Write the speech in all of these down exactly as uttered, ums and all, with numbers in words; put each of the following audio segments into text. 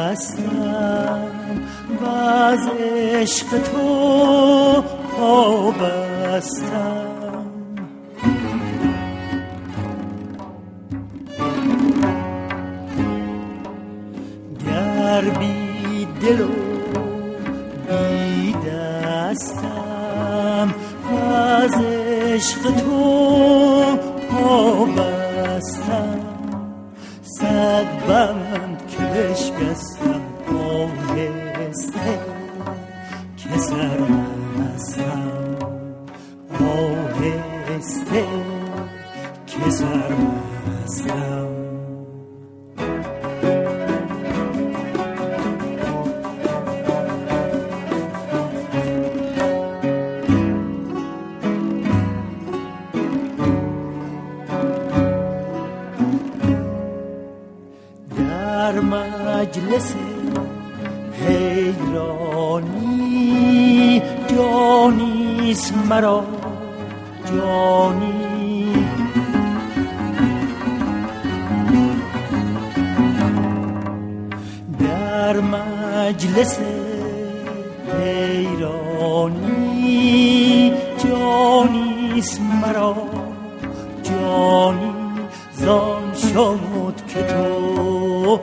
بستم و از عشق تو پابستم. گر بی دل و بی دستم و از عشق تو پابستم، صد بند که بشکستم آهسته که سرمستم، آهسته که سرمستم. در مجلس حیرانی جانیست مرا جانی، در مجلس حیرانی جانیست مرا جانی، زان شد که تو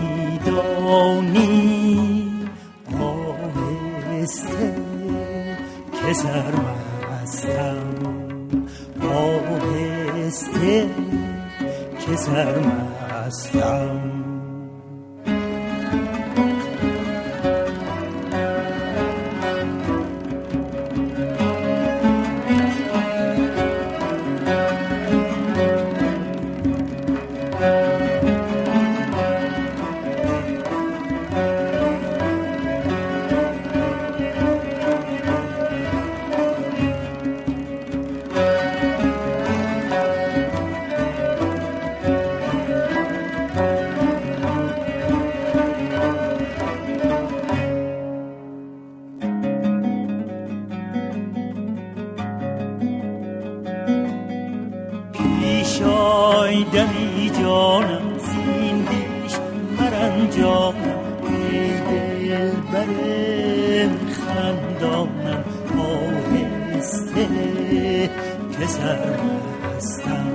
میدانی آهسته که سرمستم، آهسته که سرمستم. شایدنی جانم زین بیش مرنجانم، ای دل برم خندانم آهسته که سرمستم.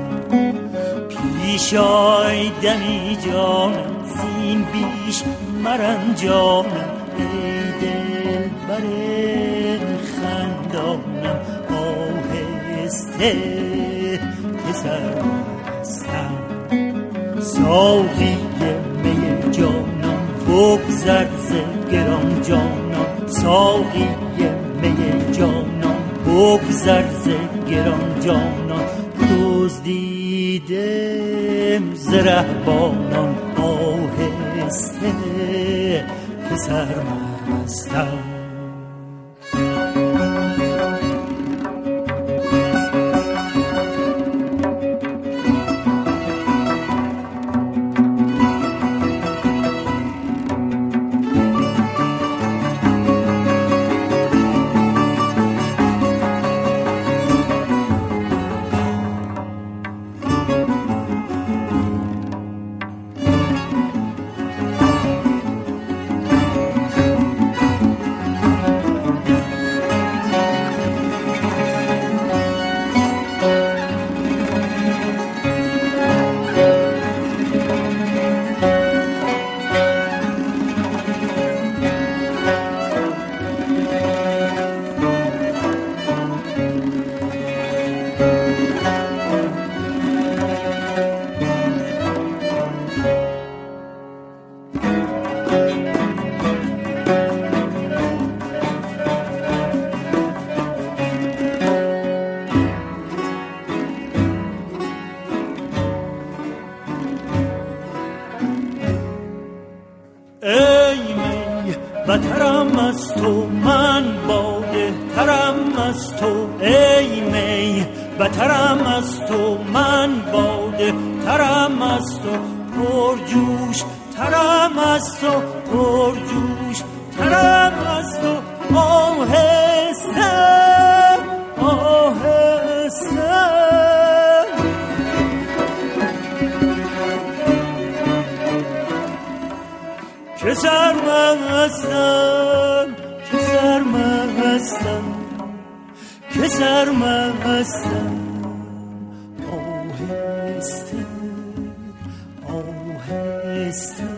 پیشایدنی جانم زین بیش مرنجانم، ای دل برم خندانم آهسته که سرمستم. ساقی می جانم بگذر ز گران جانم، ساقی می جانم بگذر ز گران جانم، دزدیدم ز رهبانان آهسته که سرمستم. بترم از تو من باده ترم از تو، ای می بترم از تو من باده ترم از تو، پرجوش ترم از تو پرجوش ترم از تو، آهسته آهسته که سرمستم که سرمستم که سرمستم آهسته آهسته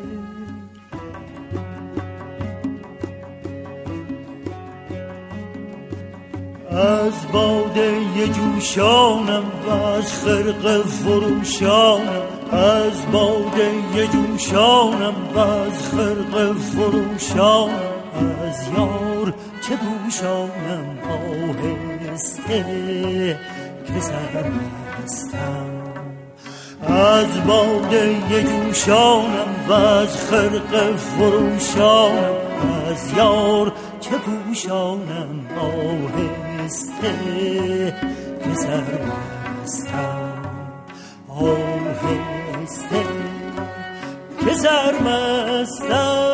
از باده جوشانم و از خرقه فروشانم از باده جوشانم و از خرقه فروشانم از یار چه پوشانم آهسته که سرمستم از باده جوشانم و از خرقه فروشانم از یار چه پوشانم آهسته که سرمستم آهسته که سرمستم